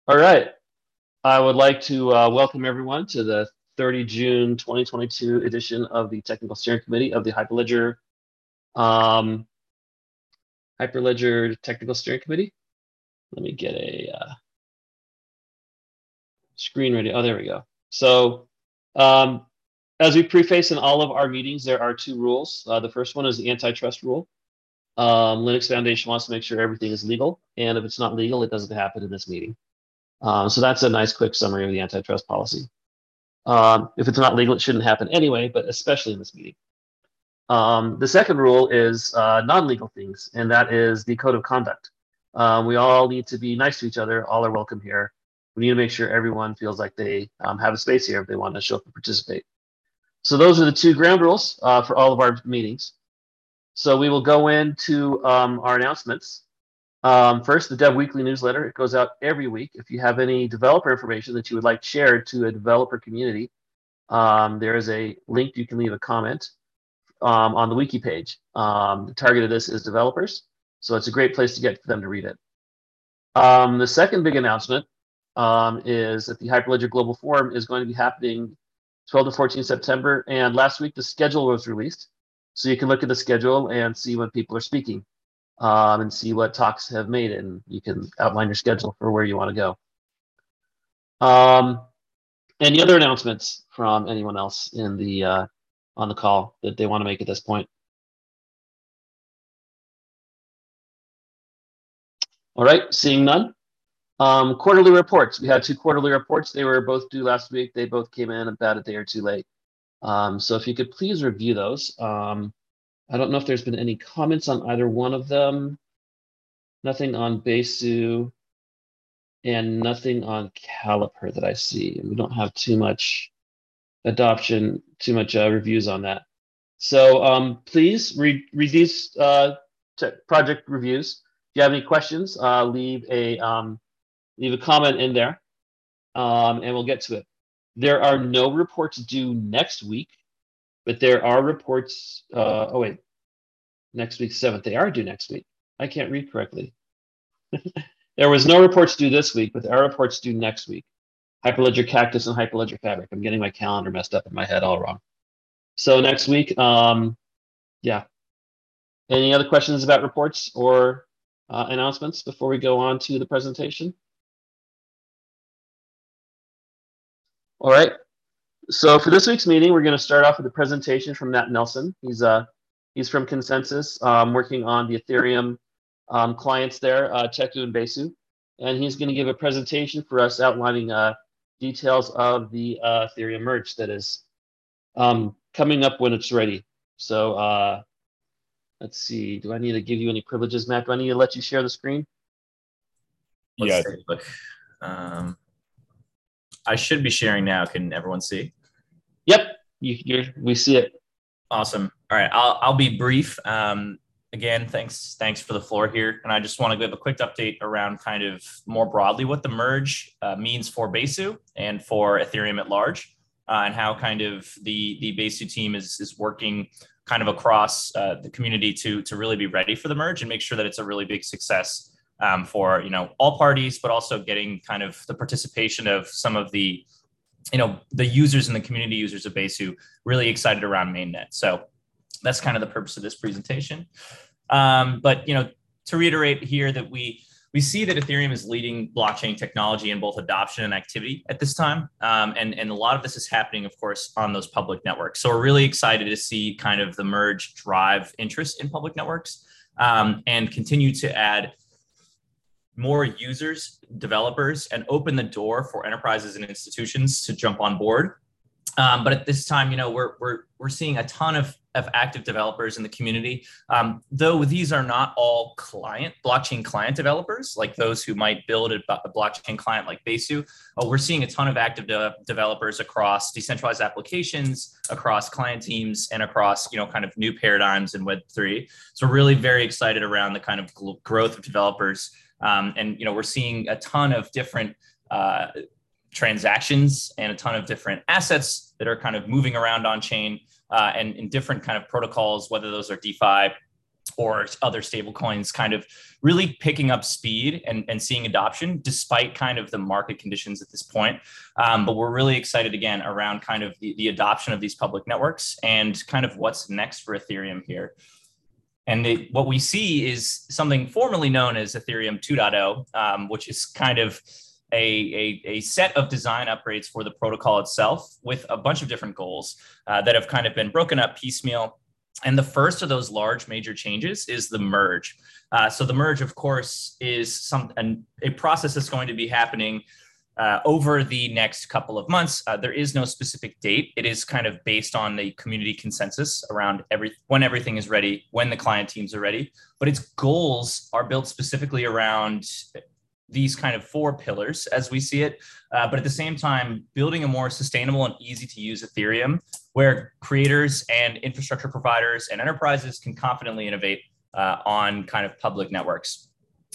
All right. I would like to welcome everyone to the 30 June 2022 edition of the Technical Steering Committee of the um, Hyperledger Technical Steering Committee. Let me get a screen ready. Oh, there we go. So as we preface in all of our meetings, there are two rules. The first one is the antitrust rule. Linux Foundation wants to make sure everything is legal, and if it's not legal, it doesn't happen in this meeting. So that's a nice quick summary of the antitrust policy. If it's not legal, it shouldn't happen anyway, but especially in this meeting. The second rule is non-legal things, and that is the code of conduct. We all need to be nice to each other. All are welcome here. We need to make sure everyone feels like they have a space here if they want to show up and participate. So those are the two ground rules for all of our meetings. So we will go into our announcements. First, the Dev Weekly newsletter. It goes out every week. If you have any developer information that you would like shared to a developer community, there is a link you can leave a comment on the wiki page. The target of this is developers, so it's a great place to get for them to read it. The second big announcement is that the Hyperledger Global Forum is going to be happening 12 to 14 September, and last week the schedule was released, so you can look at the schedule and see when people are speaking. And see what talks have made it, and you can outline your schedule for where you want to go. Any other announcements from anyone else in the on the call that they want to make at this point? All right, seeing none. Quarterly reports. We had two quarterly reports. They were both due last week. They both came in about a day or two late. So if you could please review those. I don't know if there's been any comments on either one of them. Nothing on Besu and nothing on Caliper that I see. We don't have too much adoption, too much reviews on that. So please read these project reviews. If you have any questions, leave a comment in there, and we'll get to it. There are no reports due next week, but there are reports. Oh wait, next week 7th. They are due next week. I can't read correctly. There was no reports due this week, but there are reports due next week. Hyperledger Cactus and Hyperledger Fabric. I'm getting my calendar messed up in my head all wrong. So next week, yeah. Any other questions about reports or announcements before we go on to the presentation? All right. So for this week's meeting, we're going to start off with a presentation from Matt Nelson. He's from ConsenSys, working on the Ethereum clients there, Cheku and Besu. And he's going to give a presentation for us outlining details of the Ethereum merge that is coming up when it's ready. So let's see. Do I need to give you any privileges, Matt? Do I need to let you share the screen? Yeah. I should be sharing now. Can everyone see? Yep, we see it. Awesome. All right, I'll be brief. Again, thanks for the floor here. And I just want to give a quick update around kind of more broadly what the merge means for Besu and for Ethereum at large, and how kind of the Besu team is working kind of across the community to really be ready for the merge and make sure that it's a really big success for all parties, but also getting kind of the participation of some of the the users and the community users of Besu really excited around mainnet. So that's kind of the purpose of this presentation. But to reiterate here that we see that Ethereum is leading blockchain technology in both adoption and activity at this time. And a lot of this is happening, of course, on those public networks. So we're really excited to see kind of the merge drive interest in public networks and continue to add more users, developers, and open the door for enterprises and institutions to jump on board. But at this time, we're seeing a ton of active developers in the community, though these are not all blockchain client developers, like those who might build a blockchain client like Besu. We're seeing a ton of active developers across decentralized applications, across client teams, and across kind of new paradigms in Web3. So we're really very excited around the kind of growth of developers, and we're seeing a ton of different transactions and a ton of different assets that are kind of moving around on chain and in different kind of protocols, whether those are DeFi for other stablecoins kind of really picking up speed and seeing adoption despite kind of the market conditions at this point. But we're really excited again around kind of the adoption of these public networks and kind of what's next for Ethereum here. And what we see is something formerly known as Ethereum 2.0, which is kind of a set of design upgrades for the protocol itself with a bunch of different goals that have kind of been broken up piecemeal. And the first of those large major changes is the merge. So the merge, of course, is a process that's going to be happening over the next couple of months. There is no specific date. It is kind of based on the community consensus around when everything is ready, when the client teams are ready. But its goals are built specifically around these kind of 4 pillars as we see it, but at the same time, building a more sustainable and easy to use Ethereum where creators and infrastructure providers and enterprises can confidently innovate on kind of public networks.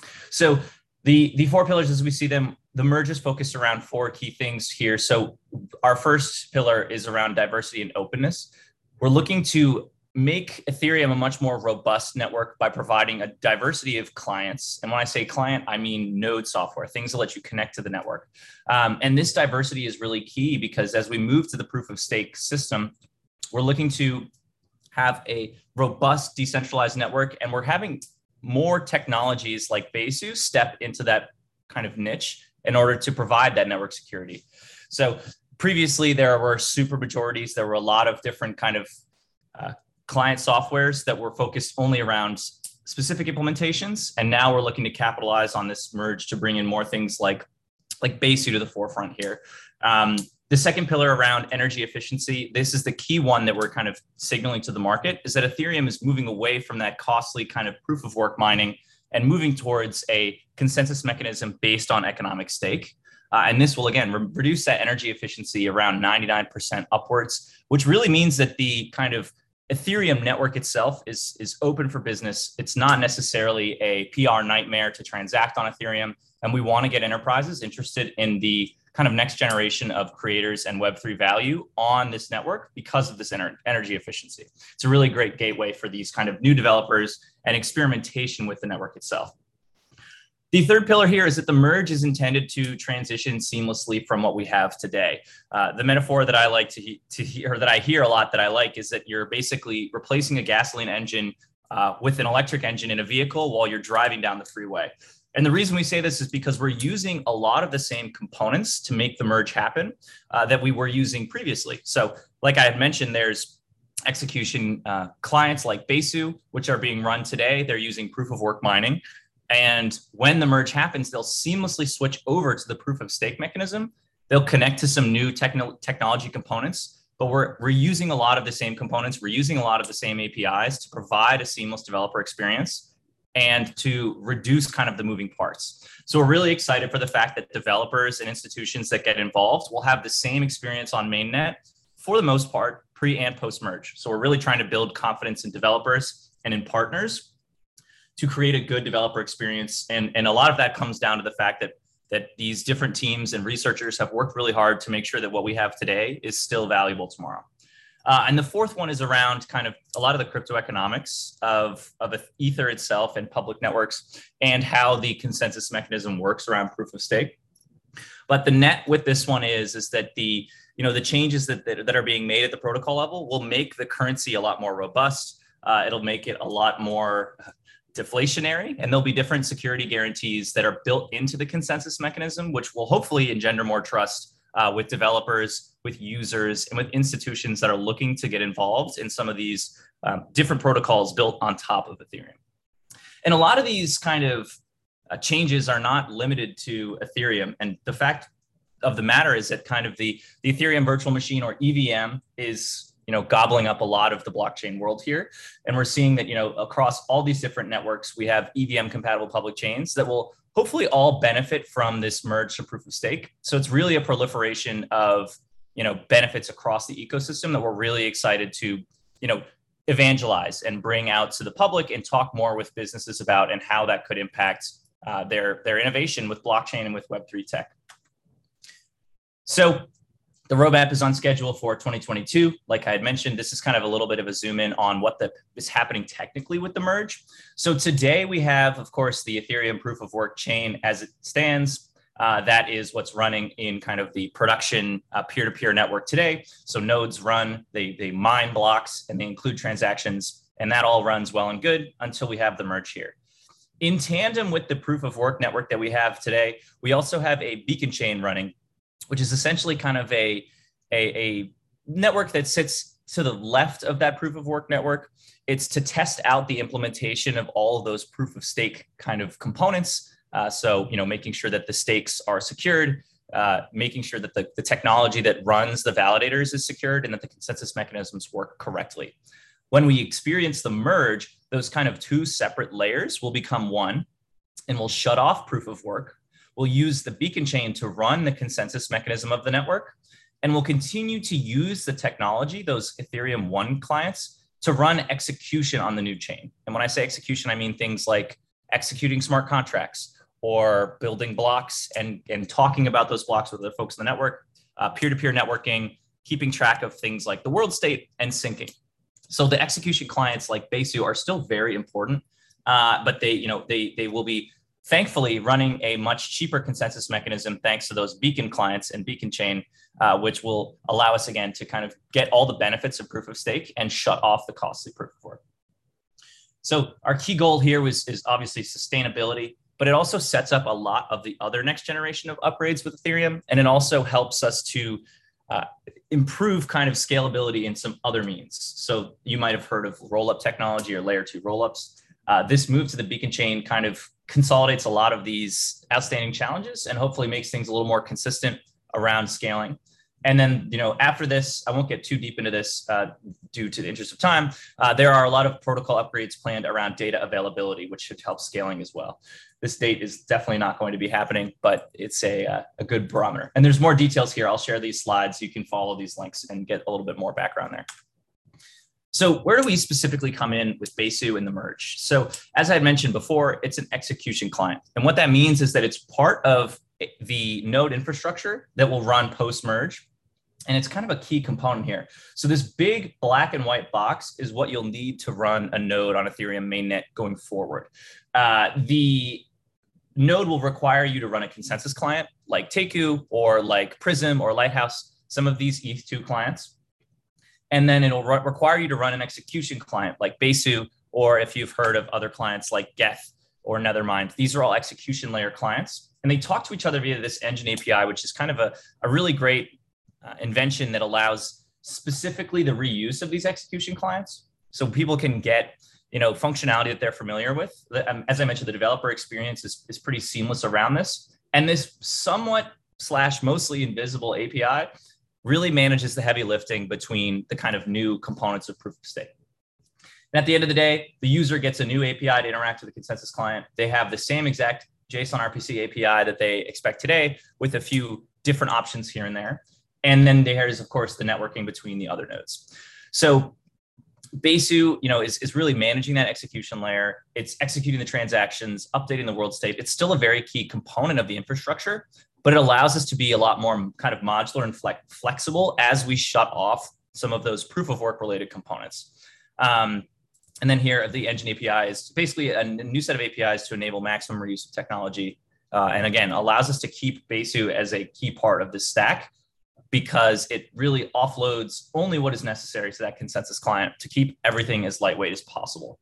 So the 4 pillars as we see them, the merge is focused around 4 key things here. So our first pillar is around diversity and openness. We're looking to make Ethereum a much more robust network by providing a diversity of clients. And when I say client, I mean node software, things that let you connect to the network. And this diversity is really key because as we move to the proof of stake system, we're looking to have a robust decentralized network, and we're having more technologies like Besu step into that kind of niche in order to provide that network security. So previously there were super majorities. There were a lot of different kind of client softwares that were focused only around specific implementations. And now we're looking to capitalize on this merge to bring in more things like Besu to the forefront here. The second pillar around energy efficiency, this is the key one that we're kind of signaling to the market, is that Ethereum is moving away from that costly kind of proof of work mining and moving towards a consensus mechanism based on economic stake. And this will, again, reduce that energy efficiency around 99% upwards, which really means that the kind of Ethereum network itself is open for business. It's not necessarily a PR nightmare to transact on Ethereum. And we want to get enterprises interested in the kind of next generation of creators and Web3 value on this network because of this energy efficiency. It's a really great gateway for these kind of new developers and experimentation with the network itself. The third pillar here is that the merge is intended to transition seamlessly from what we have today. The metaphor that I like to hear, that I hear a lot that I like, is that you're basically replacing a gasoline engine with an electric engine in a vehicle while you're driving down the freeway. And the reason we say this is because we're using a lot of the same components to make the merge happen that we were using previously. So like I had mentioned, there's execution clients like Besu, which are being run today. They're using proof of work mining. And when the merge happens, they'll seamlessly switch over to the proof of stake mechanism. They'll connect to some new technology components, but we're using a lot of the same components. We're using a lot of the same APIs to provide a seamless developer experience and to reduce kind of the moving parts. So we're really excited for the fact that developers and institutions that get involved will have the same experience on mainnet for the most part, pre and post merge. So we're really trying to build confidence in developers and in partners to create a good developer experience. And a lot of that comes down to the fact that these different teams and researchers have worked really hard to make sure that what we have today is still valuable tomorrow. And the fourth one is around kind of a lot of the crypto economics of Ether itself and public networks and how the consensus mechanism works around proof of stake. But the net with this one is that the changes that are being made at the protocol level will make the currency a lot more robust. It'll make it a lot more deflationary, and there'll be different security guarantees that are built into the consensus mechanism, which will hopefully engender more trust with developers, with users, and with institutions that are looking to get involved in some of these different protocols built on top of Ethereum. And a lot of these kind of changes are not limited to Ethereum. And the fact of the matter is that kind of the Ethereum virtual machine, or EVM, is gobbling up a lot of the blockchain world here. And we're seeing that, across all these different networks, we have EVM compatible public chains that will hopefully all benefit from this merge to proof of stake. So it's really a proliferation of, benefits across the ecosystem that we're really excited to, evangelize and bring out to the public and talk more with businesses about, and how that could impact their innovation with blockchain and with Web3 tech. So The roadmap is on schedule for 2022. Like I had mentioned, this is kind of a little bit of a zoom in on what is happening technically with the merge. So today we have, of course, the Ethereum proof of work chain as it stands. That is what's running in kind of the production peer-to-peer network today. So nodes run, they mine blocks, and they include transactions, and that all runs well and good until we have the merge here. In tandem with the proof of work network that we have today, we also have a beacon chain running, which is essentially kind of a network that sits to the left of that proof of work network. It's to test out the implementation of all of those proof of stake kind of components. So, making sure that the stakes are secured, making sure that the technology that runs the validators is secured, and that the consensus mechanisms work correctly. When we experience the merge, those kind of two separate layers will become one, and we'll shut off proof of work. We'll use the beacon chain to run the consensus mechanism of the network, and we'll continue to use the technology, those Ethereum 1 clients, to run execution on the new chain. And when I say execution, I mean things like executing smart contracts or building blocks and talking about those blocks with the folks in the network, peer-to-peer networking, keeping track of things like the world state and syncing. So the execution clients like Besu are still very important, but they will be thankfully running a much cheaper consensus mechanism thanks to those beacon clients and beacon chain, which will allow us again to kind of get all the benefits of proof of stake and shut off the costly proof of work. So our key goal here is obviously sustainability, but it also sets up a lot of the other next generation of upgrades with Ethereum. And it also helps us to improve kind of scalability in some other means. So you might have heard of rollup technology or layer 2 rollups. This move to the beacon chain kind of consolidates a lot of these outstanding challenges and hopefully makes things a little more consistent around scaling. And then, after this, I won't get too deep into this due to the interest of time. There are a lot of protocol upgrades planned around data availability, which should help scaling as well. This date is definitely not going to be happening, but it's a good barometer. And there's more details here. I'll share these slides so you can follow these links and get a little bit more background there. So where do we specifically come in with Besu and the merge? So as I had mentioned before, it's an execution client. And what that means is that it's part of the node infrastructure that will run post-merge. And it's kind of a key component here. So this big black and white box is what you'll need to run a node on Ethereum mainnet going forward. The node will require you to run a consensus client like Teku or like Prism or Lighthouse, some of these ETH2 clients. And then it'll require you to run an execution client like Besu, or if you've heard of other clients like Geth or Nethermind. These are all execution layer clients. And they talk to each other via this engine API, which is kind of a really great invention that allows specifically the reuse of these execution clients. So people can get functionality that they're familiar with. As I mentioned, the developer experience is pretty seamless around this. And this somewhat / mostly invisible API really manages the heavy lifting between the kind of new components of proof of stake. And at the end of the day, the user gets a new API to interact with the consensus client. They have the same exact JSON RPC API that they expect today with a few different options here and there. And then there is, of course, the networking between the other nodes. So Besu, is really managing that execution layer. It's executing the transactions, updating the world state. It's still a very key component of the infrastructure, but it allows us to be a lot more kind of modular and flexible as we shut off some of those proof of work related components. And then here, the engine API is basically a new set of APIs to enable maximum reuse of technology. And again, allows us to keep Besu as a key part of this stack because it really offloads only what is necessary to that consensus client to keep everything as lightweight as possible.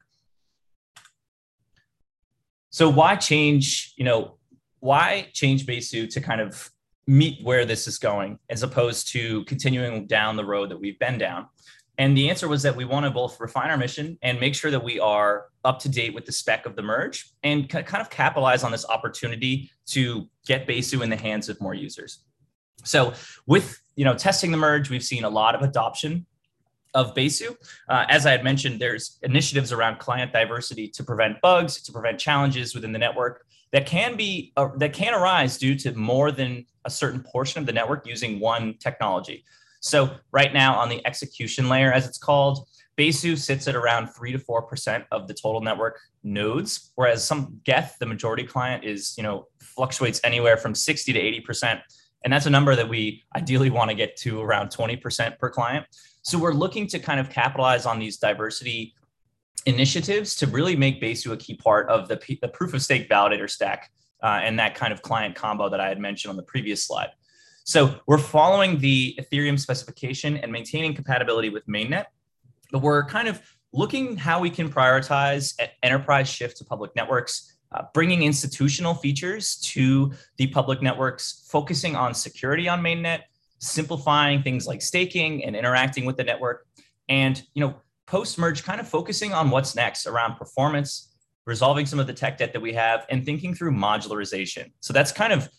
So why change Besu to kind of meet where this is going as opposed to continuing down the road that we've been down? And the answer was that we want to both refine our mission and make sure that we are up to date with the spec of the merge and kind of capitalize on this opportunity to get Besu in the hands of more users. So with testing the merge, we've seen a lot of adoption of Besu. As I had mentioned, there's initiatives around client diversity to prevent bugs, to prevent challenges within the network that can arise due to more than a certain portion of the network using one technology. So right now on the execution layer, as it's called, Besu sits at around 3 to 4% of the total network nodes, whereas some Geth, the majority client, is fluctuates anywhere from 60 to 80%. And that's a number that we ideally want to get to around 20% per client. So we're looking to kind of capitalize on these diversity initiatives to really make Besu a key part of the proof of stake validator stack and that kind of client combo that I had mentioned on the previous slide. So we're following the Ethereum specification and maintaining compatibility with mainnet, but we're kind of looking how we can prioritize enterprise shift to public networks, bringing institutional features to the public networks, focusing on security on mainnet, simplifying things like staking and interacting with the network, and post-merge kind of focusing on what's next around performance, resolving some of the tech debt that we have, and thinking through modularization. So that's kind of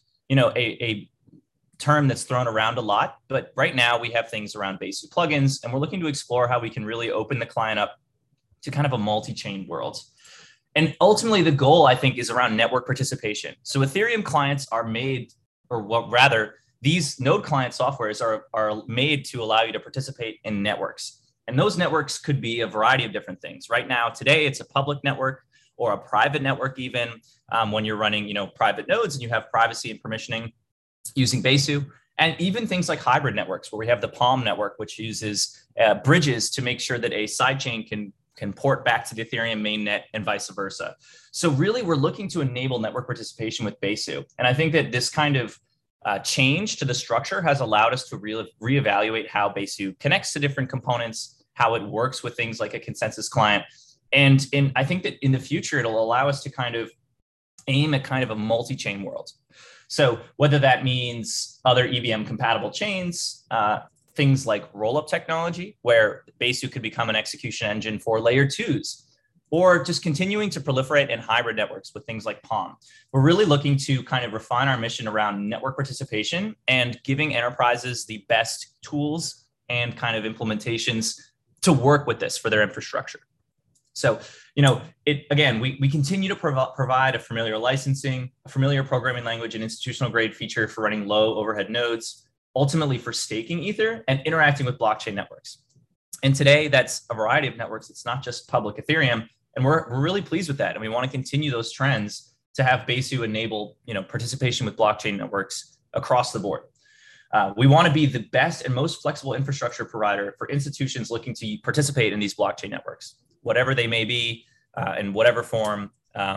a term that's thrown around a lot, but right now we have things around Besu plugins, and we're looking to explore how we can really open the client up to kind of a multi-chain world. And ultimately, the goal, I think, is around network participation. So Ethereum clients are made, or what rather, these node client softwares are made to allow you to participate in networks. And those networks could be a variety of different things. Right now, today, it's a public network or a private network even when you're running private nodes and you have privacy and permissioning using Besu. And even things like hybrid networks where we have the Palm network, which uses bridges to make sure that a sidechain can port back to the Ethereum mainnet and vice versa. So really, we're looking to enable network participation with Besu. And I think that this kind of change to the structure has allowed us to reevaluate how Besu connects to different components, how it works with things like a consensus client. And I think that in the future, it'll allow us to kind of aim at kind of a multi-chain world. So whether that means other EVM compatible chains, things like rollup technology, where Besu could become an execution engine for layer 2s, or just continuing to proliferate in hybrid networks with things like Palm. We're really looking to kind of refine our mission around network participation and giving enterprises the best tools and kind of implementations to work with this for their infrastructure. So, again, we continue to provide a familiar licensing, a familiar programming language, and institutional grade feature for running low overhead nodes, ultimately for staking Ether and interacting with blockchain networks. And today, that's a variety of networks. It's not just public Ethereum. And we're really pleased with that. And we want to continue those trends to have Besu enable participation with blockchain networks across the board. We want to be the best and most flexible infrastructure provider for institutions looking to participate in these blockchain networks, whatever they may be, in whatever form,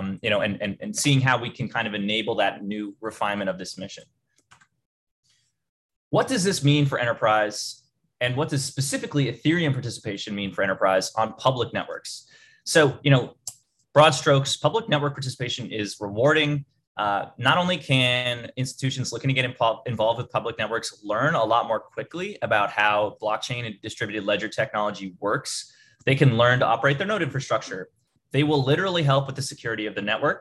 and seeing how we can kind of enable that new refinement of this mission. What does this mean for enterprise? And what does specifically Ethereum participation mean for enterprise on public networks? So, broad strokes, public network participation is rewarding. Not only can institutions looking to get involved with public networks learn a lot more quickly about how blockchain and distributed ledger technology works, they can learn to operate their node infrastructure. They will literally help with the security of the network.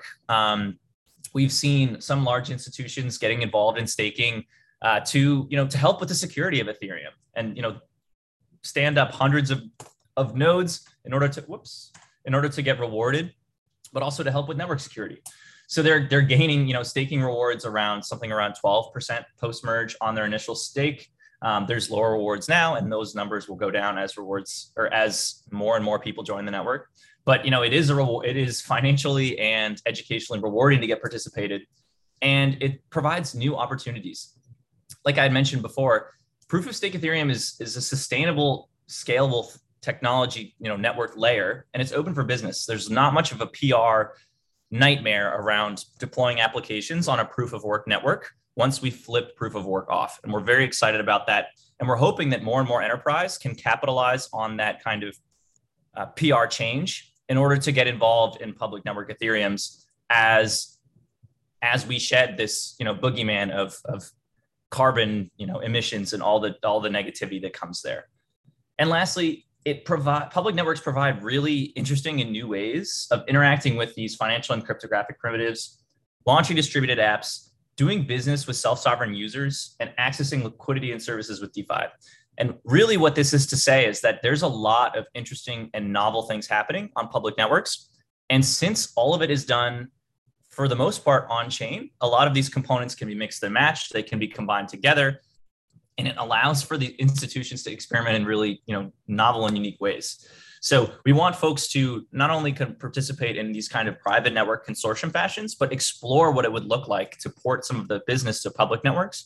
We've seen some large institutions getting involved in staking to help with the security of Ethereum and stand up hundreds of nodes in order to get rewarded, but also to help with network security. So they're gaining staking rewards around 12% post merge on their initial stake. There's lower rewards now, and those numbers will go down as rewards or as more and more people join the network. But it is financially and educationally rewarding to get participated, and it provides new opportunities. Like I had mentioned before, proof of stake Ethereum is a sustainable, scalable technology network layer, and it's open for business. There's not much of a PR nightmare around deploying applications on a proof of work network once we flip proof of work off. And we're very excited about that. And we're hoping that more and more enterprise can capitalize on that kind of PR change in order to get involved in public network Ethereums as we shed this boogeyman of carbon emissions and all the negativity that comes there. And lastly, public networks provide really interesting and new ways of interacting with these financial and cryptographic primitives, launching distributed apps, doing business with self-sovereign users, and accessing liquidity and services with DeFi. And really what this is to say is that there's a lot of interesting and novel things happening on public networks. And since all of it is done, for the most part, on-chain, a lot of these components can be mixed and matched. They can be combined together. And it allows for the institutions to experiment in really, novel and unique ways. So we want folks to not only participate in these kind of private network consortium fashions, but explore what it would look like to port some of the business to public networks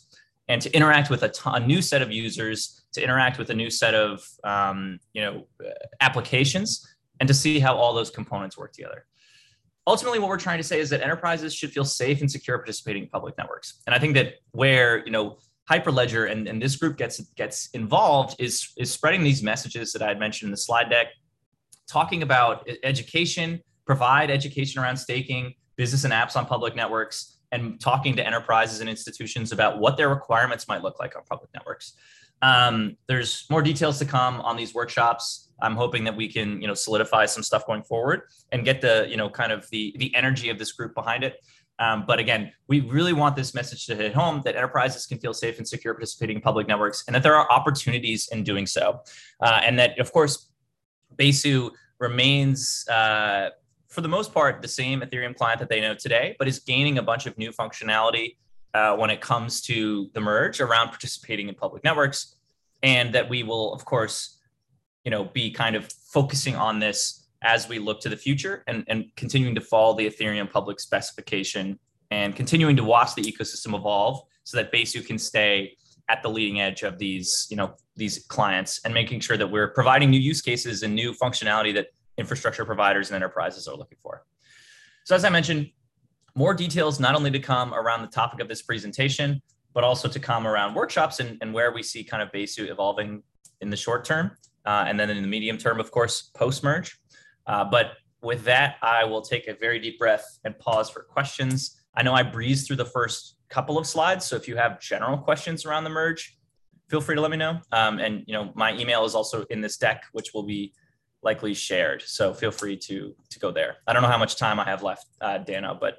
and to interact with a new set of users, to interact with a new set of applications, and to see how all those components work together. Ultimately, what we're trying to say is that enterprises should feel safe and secure participating in public networks. And I think that where Hyperledger and this group gets involved is spreading these messages that I had mentioned in the slide deck, talking about education, provide education around staking, business and apps on public networks, and talking to enterprises and institutions about what their requirements might look like on public networks. There's more details to come on these workshops. I'm hoping that we can, solidify some stuff going forward and get the, kind of the energy of this group behind it. But again, we really want this message to hit home that enterprises can feel safe and secure participating in public networks, and that there are opportunities in doing so. And that, of course, Besu remains, for the most part, the same Ethereum client that they know today, but is gaining a bunch of new functionality when it comes to the merge around participating in public networks. And that we will, of course, be kind of focusing on this as we look to the future and continuing to follow the Ethereum public specification and continuing to watch the ecosystem evolve so that Besu can stay at the leading edge of these clients, and making sure that we're providing new use cases and new functionality that infrastructure providers and enterprises are looking for. So as I mentioned, more details not only to come around the topic of this presentation, but also to come around workshops and where we see kind of Besu evolving in the short term, and then in the medium term, of course, post-merge. But with that, I will take a very deep breath and pause for questions. I know I breezed through the first couple of slides, so if you have general questions around the merge, feel free to let me know. And my email is also in this deck, which will be likely shared. So feel free to go there. I don't know how much time I have left, Dano, but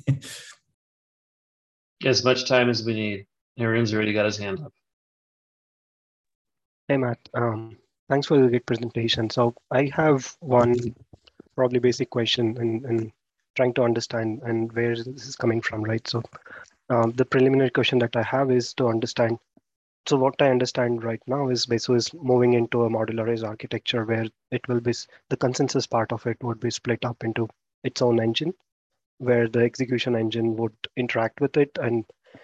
as much time as we need. Aaron's already got his hand up. Hey, Matt. Thanks for the great presentation. So I have one probably basic question and trying to understand and where this is coming from, right? So the preliminary question that I have is to understand. So what I understand right now is Besu is moving into a modularized architecture where it will be, the consensus part of it would be split up into its own engine, where the execution engine would interact with it. And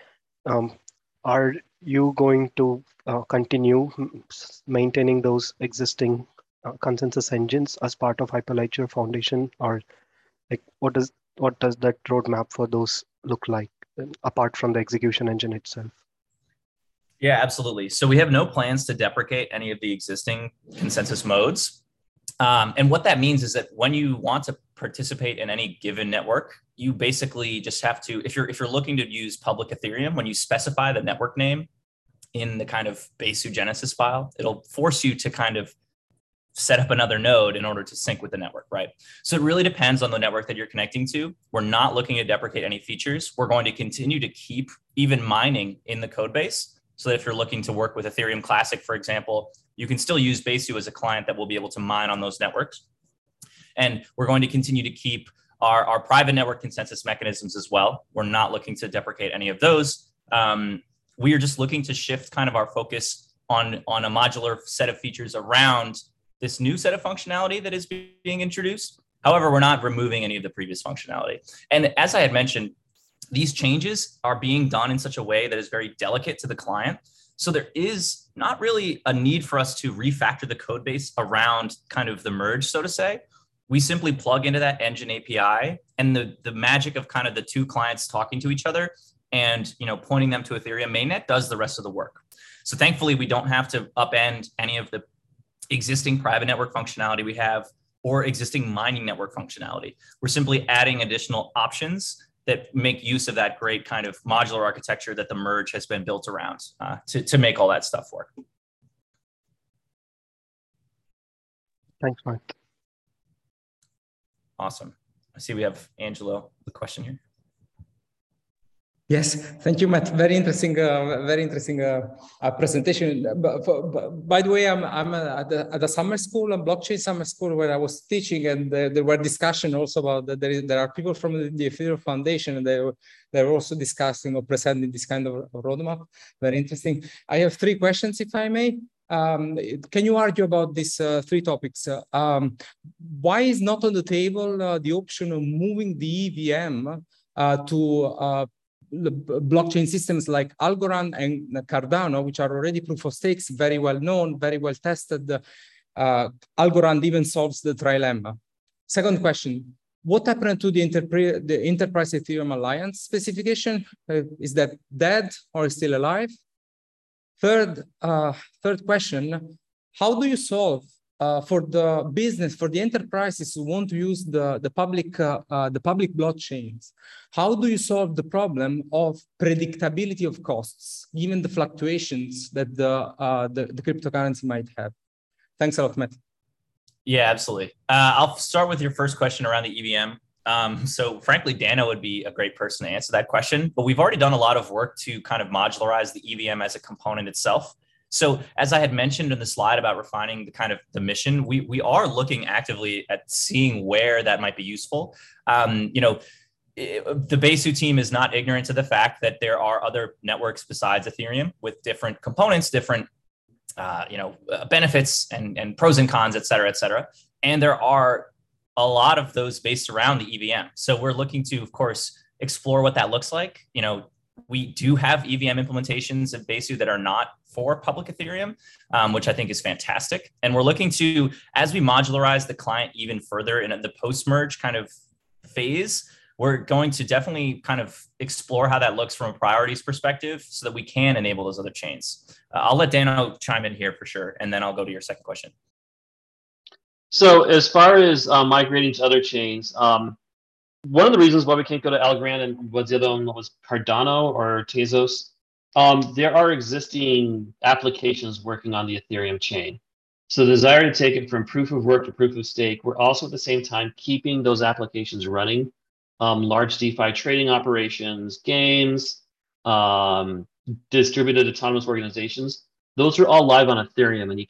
are you going to continue maintaining those existing consensus engines as part of Hyperledger Foundation, or like what does that roadmap for those look like apart from the execution engine itself? Yeah, absolutely. So we have no plans to deprecate any of the existing consensus modes. And what that means is that when you want to participate in any given network, you basically just have to, if you're looking to use public Ethereum, when you specify the network name in the kind of Besu Genesis file, it'll force you to kind of set up another node in order to sync with the network, right? So it really depends on the network that you're connecting to. We're not looking to deprecate any features. We're going to continue to keep even mining in the code base, so that if you're looking to work with Ethereum Classic, for example, you can still use Besu as a client that will be able to mine on those networks. And we're going to continue to keep our private network consensus mechanisms as well. We're not looking to deprecate any of those. We are just looking to shift kind of our focus on a modular set of features around this new set of functionality that is being introduced. However, we're not removing any of the previous functionality. And as I had mentioned, these changes are being done in such a way that is very delicate to the client. So there is not really a need for us to refactor the code base around kind of the merge, so to say. We simply plug into that engine API, and the magic of kind of the two clients talking to each other and pointing them to Ethereum mainnet does the rest of the work. So thankfully, we don't have to upend any of the existing private network functionality we have or existing mining network functionality. We're simply adding additional options that make use of that great kind of modular architecture that the merge has been built around to make all that stuff work. Thanks, Matt. Awesome. I see we have Angelo with a question here. Yes, thank you, Matt. Very interesting presentation. By the way, I'm at a summer school, a blockchain summer school, where I was teaching, and there were discussion also about that there are people from the Ethereum Foundation, and they were also discussing or presenting this kind of roadmap. Very interesting. I have 3 questions, if I may. Can you argue about these 3 topics? Why is not on the table the option of moving the EVM to blockchain systems like Algorand and Cardano, which are already proof of stakes, very well known, very well tested. Algorand even solves the trilemma. Second question, what happened to the Enterprise Ethereum Alliance specification? Is that dead or still alive? Third question, how do you solve for the business, for the enterprises who want to use the public blockchains? How do you solve the problem of predictability of costs, given the fluctuations that the cryptocurrency might have? Thanks a lot, Matt. Yeah, absolutely. I'll start with your first question around the EVM. So frankly, Dano would be a great person to answer that question, but we've already done a lot of work to kind of modularize the EVM as a component itself. So as I had mentioned in the slide about refining the mission, we are looking actively at seeing where that might be useful. The Besu team is not ignorant to the fact that there are other networks besides Ethereum with different components, different benefits and pros and cons, et cetera, et cetera. And there are a lot of those based around the EVM. So we're looking to, of course, explore what that looks like. We do have EVM implementations of Besu that are not for public Ethereum, which I think is fantastic. And we're looking to, as we modularize the client even further in the post-merge kind of phase, we're going to definitely kind of explore how that looks from a priorities perspective so that we can enable those other chains. I'll let Dano chime in here for sure, and then I'll go to your second question. So as far as migrating to other chains, one of the reasons why we can't go to Algorand and what's the other one was Cardano or Tezos, there are existing applications working on the Ethereum chain. So the desire to take it from proof of work to proof of stake, we're also at the same time keeping those applications running. Large DeFi trading operations, games, distributed autonomous organizations, those are all live on Ethereum, and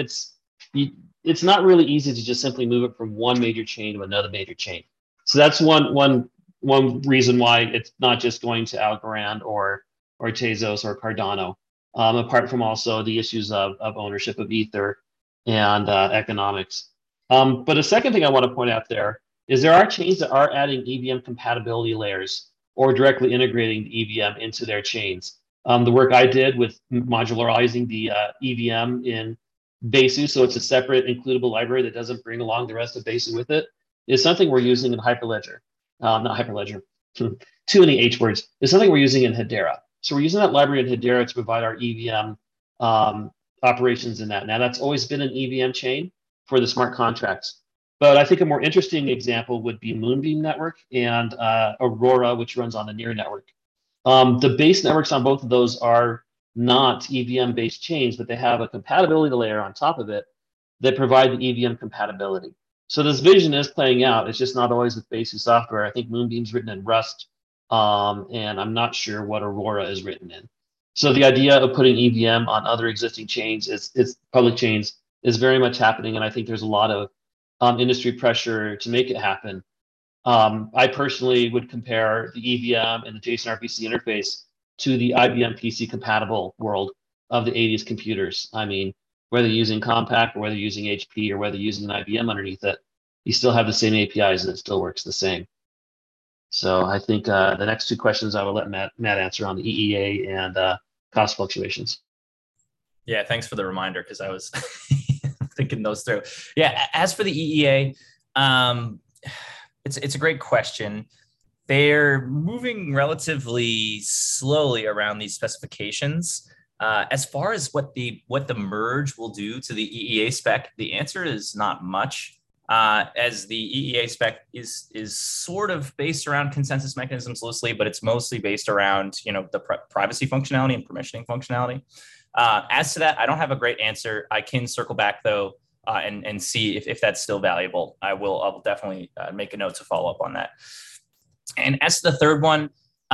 it's not really easy to just simply move it from one major chain to another major chain. So that's one reason why it's not just going to Algorand or Tezos or Cardano, apart from also the issues of ownership of Ether and economics. But a second thing I want to point out there are chains that are adding EVM compatibility layers or directly integrating the EVM into their chains. The work I did with modularizing the EVM in Besu, so it's a separate includable library that doesn't bring along the rest of Besu with it, is something we're using in Hyperledger. Not Hyperledger, too many H words. It's something we're using in Hedera. So we're using that library in Hedera to provide our EVM operations in that. Now, that's always been an EVM chain for the smart contracts. But I think a more interesting example would be Moonbeam Network and Aurora, which runs on the Near network. The base networks on both of those are not EVM-based chains, but they have a compatibility layer on top of it that provide the EVM compatibility. So this vision is playing out. It's just not always with Besu software. I think Moonbeam's written in Rust, and I'm not sure what Aurora is written in. So the idea of putting EVM on other existing chains, is public chains, is very much happening, and I think there's a lot of industry pressure to make it happen. I personally would compare the EVM and the JSON RPC interface to the IBM PC compatible world of the 80s computers. I mean, whether you're using Compaq or whether you're using HP or whether you're using an IBM underneath it, you still have the same APIs and it still works the same. So I think the next two questions I will let Matt answer on the EEA and cost fluctuations. Yeah, thanks for the reminder because I was thinking those through. Yeah, as for the EEA, it's a great question. They're moving relatively slowly around these specifications. As far as what the merge will do to the EEA spec, the answer is not much. As the EEA spec is sort of based around consensus mechanisms loosely, but it's mostly based around the privacy functionality and permissioning functionality. As to that, I don't have a great answer. I can circle back though and see if that's still valuable. I'll definitely make a note to follow up on that. And as to the third one,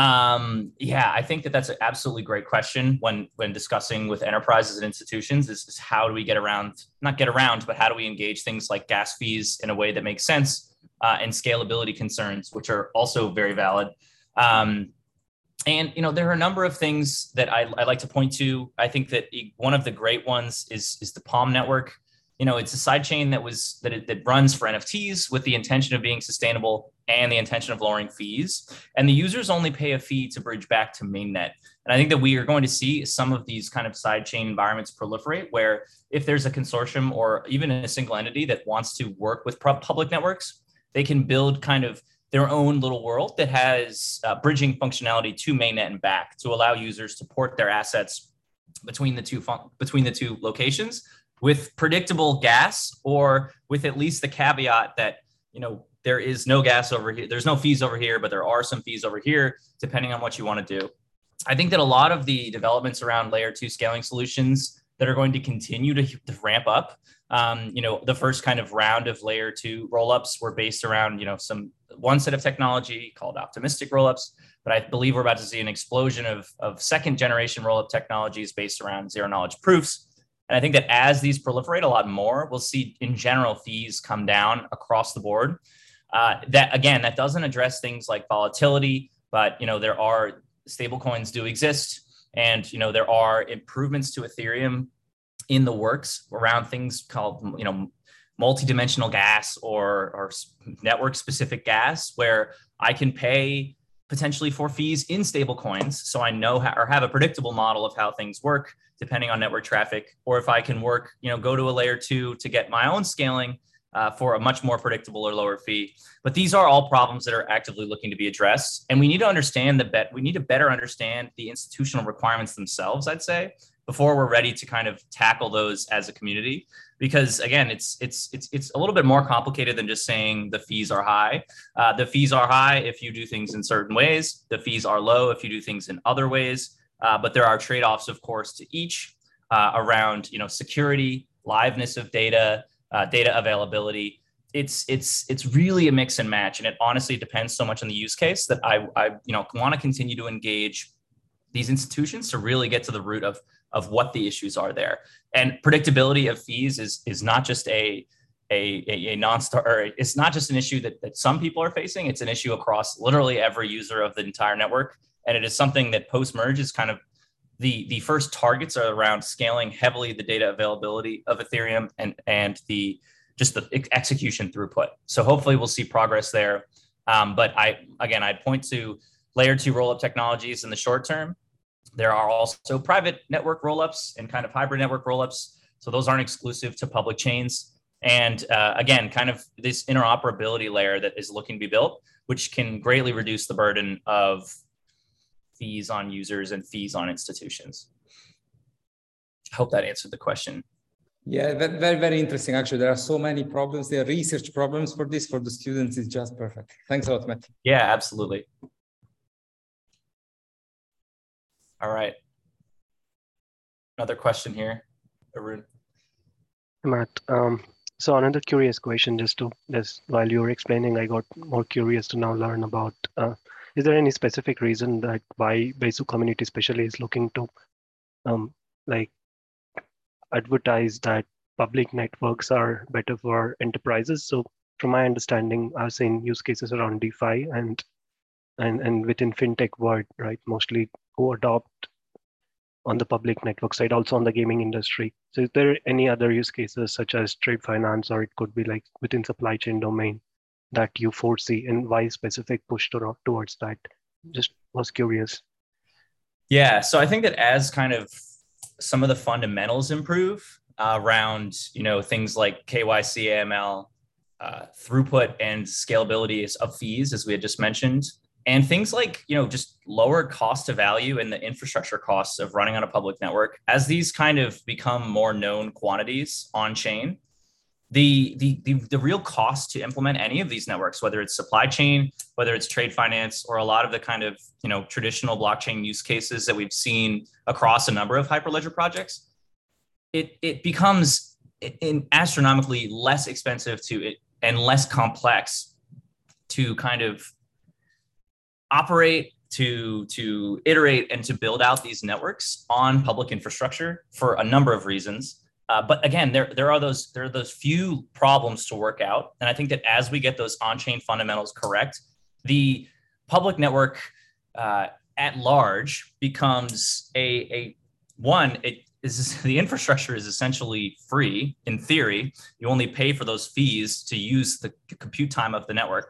I think that's an absolutely great question when discussing with enterprises and institutions is how do we but how do we engage things like gas fees in a way that makes sense and scalability concerns, which are also very valid. And there are a number of things that I like to point to. I think that one of the great ones is the Palm network. It's a sidechain that runs for NFTs with the intention of being sustainable. and the intention of lowering fees. And the users only pay a fee to bridge back to mainnet. And I think that we are going to see some of these kind of sidechain environments proliferate, where if there's a consortium or even a single entity that wants to work with public networks, they can build kind of their own little world that has bridging functionality to mainnet and back to allow users to port their assets between the two locations with predictable gas, or with at least the caveat that, there is no gas over here. There's no fees over here, but there are some fees over here, depending on what you want to do. I think that a lot of the developments around layer 2 scaling solutions that are going to continue to ramp up, the first kind of round of layer 2 rollups were based around, one set of technology called optimistic rollups. But I believe we're about to see an explosion of second generation rollup technologies based around zero knowledge proofs. And I think that as these proliferate a lot more, we'll see in general fees come down across the board. That doesn't address things like volatility, but there are stablecoins do exist, and there are improvements to Ethereum in the works around things called multi-dimensional gas or network specific gas, where I can pay potentially for fees in stablecoins, so I know or have a predictable model of how things work depending on network traffic, or if I can work go to a layer 2 to get my own scaling for a much more predictable or lower fee. But these are all problems that are actively looking to be addressed. And we need to understand we need to better understand the institutional requirements themselves, I'd say, before we're ready to kind of tackle those as a community. Because again, it's a little bit more complicated than just saying the fees are high. The fees are high if you do things in certain ways. The fees are low if you do things in other ways. But there are trade-offs, of course, to each around security, liveness of data, data availability. It's really a mix and match, and it honestly depends so much on the use case that I want to continue to engage these institutions to really get to the root of what the issues are there. And predictability of fees is not just a non-starter. It's not just an issue that some people are facing. It's an issue across literally every user of the entire network, and it is something that post-merge is kind of the first targets are around scaling heavily the data availability of Ethereum and the execution throughput. So hopefully we'll see progress there. But I'd point to layer 2 rollup technologies in the short term. There are also private network rollups and kind of hybrid network rollups. So those aren't exclusive to public chains. And kind of this interoperability layer that is looking to be built, which can greatly reduce the burden of fees on users and fees on institutions. I hope that answered the question. Yeah, very, very interesting. Actually, there are so many problems. There are research problems for this. For the students, it's just perfect. Thanks a lot, Matt. Yeah, absolutely. All right. Another question here, Arun. Matt, so another curious question, while you were explaining, I got more curious to now learn about, is there any specific reason that why Besu community especially is looking to advertise that public networks are better for enterprises? So from my understanding, I've seen use cases around DeFi and within fintech world, right? Mostly who adopt on the public network side, also on the gaming industry. So is there any other use cases such as trade finance, or it could be like within supply chain domain that you foresee, and why specific push towards that? Just was curious. Yeah, so I think that as kind of some of the fundamentals improve around, things like KYC, AML, throughput and scalability of fees, as we had just mentioned, and things like, just lower cost to value and the infrastructure costs of running on a public network, as these kind of become more known quantities on chain, the real cost to implement any of these networks, whether it's supply chain, whether it's trade finance, or a lot of the kind of traditional blockchain use cases that we've seen across a number of Hyperledger projects, it becomes astronomically less expensive and less complex to kind of operate, to iterate, and to build out these networks on public infrastructure for a number of reasons. But again, there are those few problems to work out. And I think that as we get those on-chain fundamentals correct, the public network at large becomes the infrastructure is essentially free in theory. You only pay for those fees to use the compute time of the network.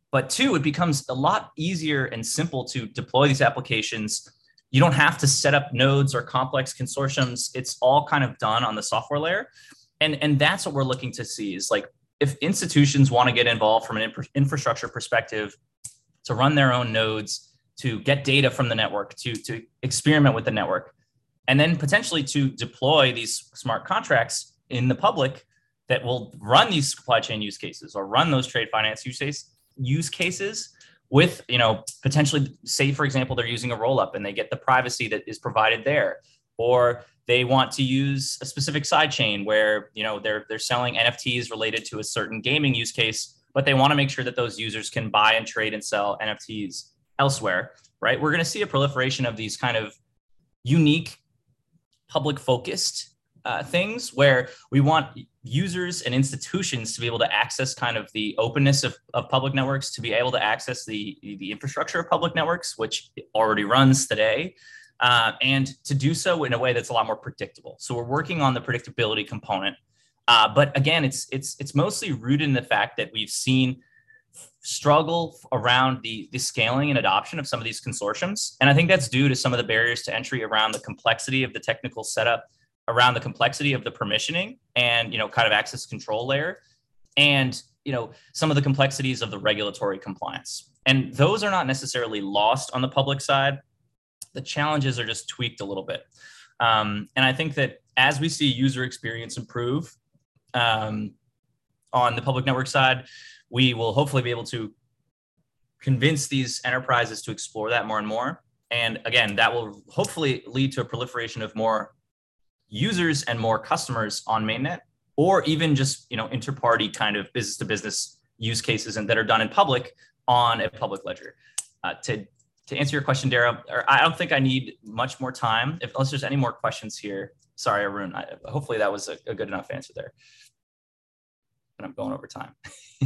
But two, it becomes a lot easier and simple to deploy these applications. You don't have to set up nodes or complex consortiums. It's all kind of done on the software layer. And that's what we're looking to see is like, if institutions want to get involved from an infrastructure perspective, to run their own nodes, to get data from the network, to experiment with the network, and then potentially to deploy these smart contracts in the public that will run these supply chain use cases or run those trade finance use cases with, potentially, say, for example, they're using a roll-up and they get the privacy that is provided there, or they want to use a specific sidechain where, they're selling NFTs related to a certain gaming use case, but they want to make sure that those users can buy and trade and sell NFTs elsewhere, right? We're going to see a proliferation of these kind of unique public focused things where we want users and institutions to be able to access kind of the openness of public networks, to be able to access the infrastructure of public networks, which already runs today, and to do so in a way that's a lot more predictable. So we're working on the predictability component. But again, it's mostly rooted in the fact that we've seen struggle around the scaling and adoption of some of these consortiums. And I think that's due to some of the barriers to entry around the complexity of the technical setup, around the complexity of the permissioning and, kind of access control layer, and, some of the complexities of the regulatory compliance. And those are not necessarily lost on the public side. The challenges are just tweaked a little bit. And I think that as we see user experience improve on the public network side, we will hopefully be able to convince these enterprises to explore that more and more. And again, that will hopefully lead to a proliferation of more users and more customers on mainnet, or even just, inter-party kind of business to business use cases and that are done in public on a public ledger. To answer your question, Dara, I don't think I need much more time. Unless there's any more questions here. Sorry, Arun. Hopefully that was a good enough answer there. And I'm going over time.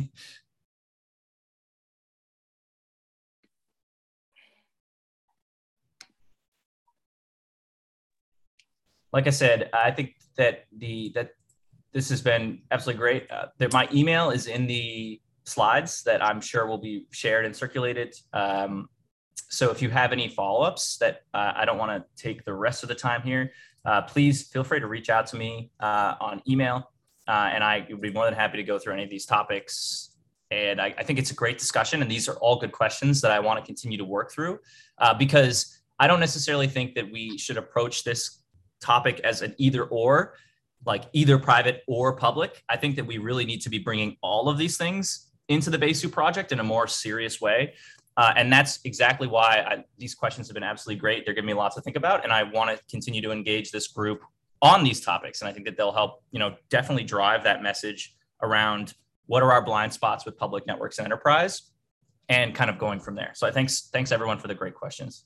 Like I said, I think that this has been absolutely great. My email is in the slides that I'm sure will be shared and circulated. So if you have any follow-ups that I don't want to take the rest of the time here, please feel free to reach out to me on email. And I would be more than happy to go through any of these topics. And I think it's a great discussion. And these are all good questions that I want to continue to work through because I don't necessarily think that we should approach this topic as an either or, like either private or public. I think that we really need to be bringing all of these things into the Besu project in a more serious way. And that's exactly why these questions have been absolutely great. They're giving me lots to think about. And I want to continue to engage this group on these topics. And I think that they'll help, definitely drive that message around what are our blind spots with public networks and enterprise and kind of going from there. So thanks everyone for the great questions.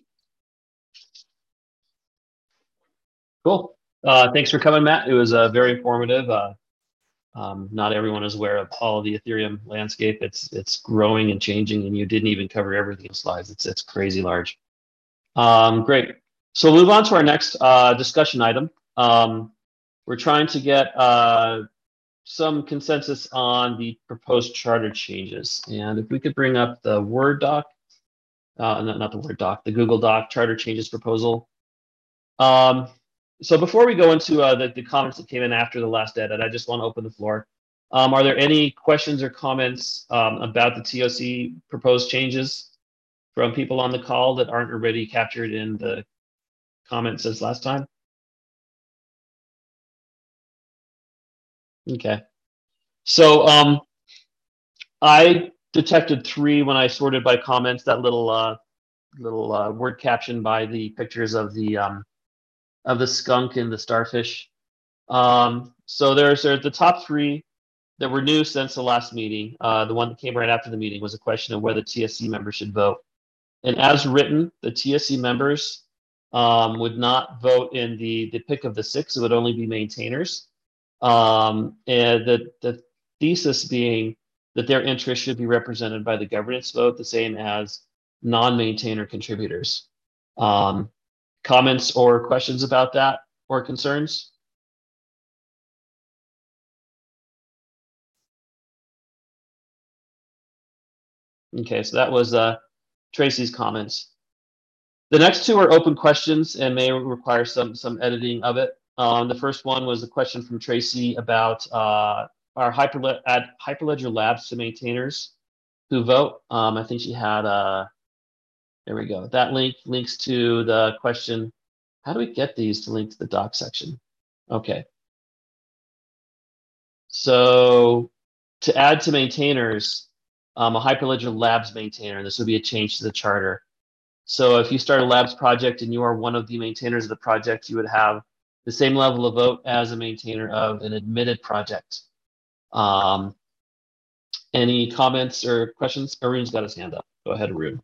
Cool. Thanks for coming, Matt. It was very informative. Not everyone is aware of all of the Ethereum landscape. It's growing and changing, and you didn't even cover everything in slides. It's crazy large. Great. So we'll move on to our next discussion item. We're trying to get some consensus on the proposed charter changes. And if we could bring up the Word doc, not the Word doc, the Google Doc charter changes proposal. So before we go into the comments that came in after the last edit, I just want to open the floor. Are there any questions or comments about the TOC proposed changes from people on the call that aren't already captured in the comments since last time? Okay. So I detected 3 when I sorted by comments, that little word caption by the pictures of the skunk and the starfish. So there's the top 3 that were new since the last meeting. The one that came right after the meeting was a question of whether TSC members should vote. And as written, the TSC members would not vote in the pick of the 6. It would only be maintainers. And the thesis being that their interests should be represented by the governance vote, the same as non-maintainer contributors. Comments or questions about that or concerns? Okay, so that was Tracy's comments. The next two are open questions and may require some editing of it. The first one was a question from Tracy about our add Hyperledger Labs to maintainers who vote. I think she had there we go. That links to the question. How do we get these to link to the doc section? Okay. So to add to maintainers, a Hyperledger Labs maintainer, this would be a change to the charter. So if you start a labs project and you are one of the maintainers of the project, you would have the same level of vote as a maintainer of an admitted project. Any comments or questions? Arun's got his hand up. Go ahead, Arun.